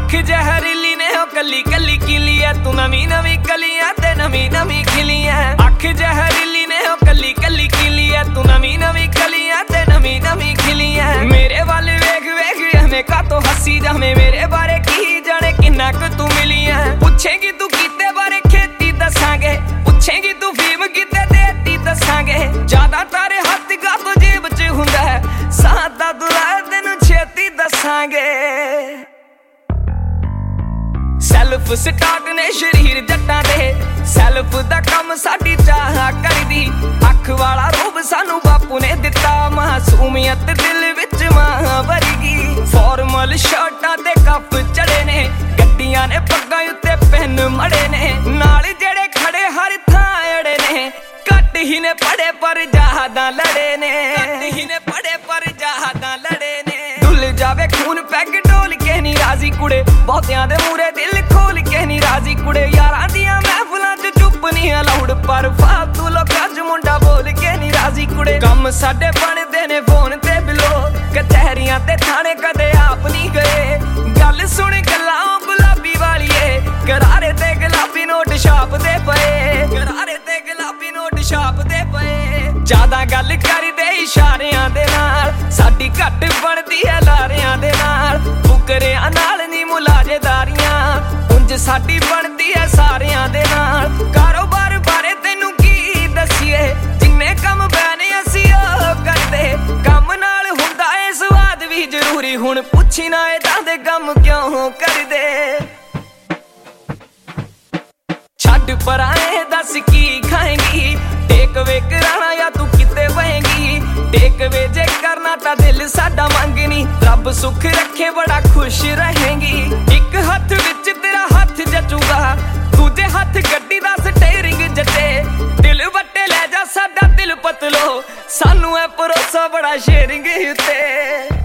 अख जहरीली ने हो कली कली खिली है, तू नवी नवी कलियां ते नवी नवी खिली है। अख जहरीली ने हो कली कली खिली है, तू नवी नवी कलियां ते नवी नवी खिली है। मेरे वाल वेख वेख हमें का तो हसी जावे, मेरे बारे की जाने किन्ना क तू मिली है। पूछेगी तू कीते बारे खेती दसांगे, पूछेगी तू फीम कीते देती दसांगे। ज्यादा तारे हथ का तो जेब च हुंदा है, सादा दुला तेनू छेती दसांगे। सैल्फ स्टार्ट ने शरीर जट्टां दे, सैल्फ दा कम साडी चाह करदी। अख वाला रूप सानू बापू ने दिता, मासूमियत दिल विच मां भरगी। फॉर्मल शर्टां ते कप चढ़े ने, गड्डियां ने पग्गां उत्ते पेन मड़े ने। नाल जेड़े खड़े हर थां अड़े ने, घट ही ने पढ़े पर जहादां लड़े ने। घट ही ने पढ़े पर जहादां लड़े ने। डुल जावे खून पैग ढोल के नी राजी कुड़े, बहुतियां दे मूरे दिल खोल के नी राजी कुड़े। यारां दियां महफिलां च चुप नहीं अलाउड, पर फालतू लोकां च मुंडा बोल के नी राजी कुड़े। कम साडे बनदे ने फोन ते बिलो, कचहरियां ते थाने कदे आप नहीं गए। गल सुन गल्लां गुलाबी वालीए, करारे ते गुलाबी नोट छापदे पए। करारे ते गुलाबी नोट छापदे पए। ज्यादा गल करदे इशारियां दे नाल, साडी घट बनदी है लारियां दे नाल। फुकरियां नाल नी मुलाजेदारियां, उंज साडी बनदी है सारियां दे नाल। कारोबार बारे तैनू की दसीए, जिन्ने कम बैने असी ओ करदे। कम नाल हुंदा ए स्वाद भी जरूरी, हुण पुछी ना इदां दे कम क्यों करदे। छड्ड पराए दस की खाएंगी, टेक वे कराना या तू किते बहेंगी। टेक वे जे करना ता दिल साडा मंगनी, रब सुख रखे बड़ा खुश रहेंगी। एक हथ विच तेरा हथ जचूगा, दूजे हथ गड्डी दा स्टीयरिंग जचे। दिल वट्टे ले जा साडा दिल पतलो, सानू है भरोसा बड़ा शेयरिंग उत्ते।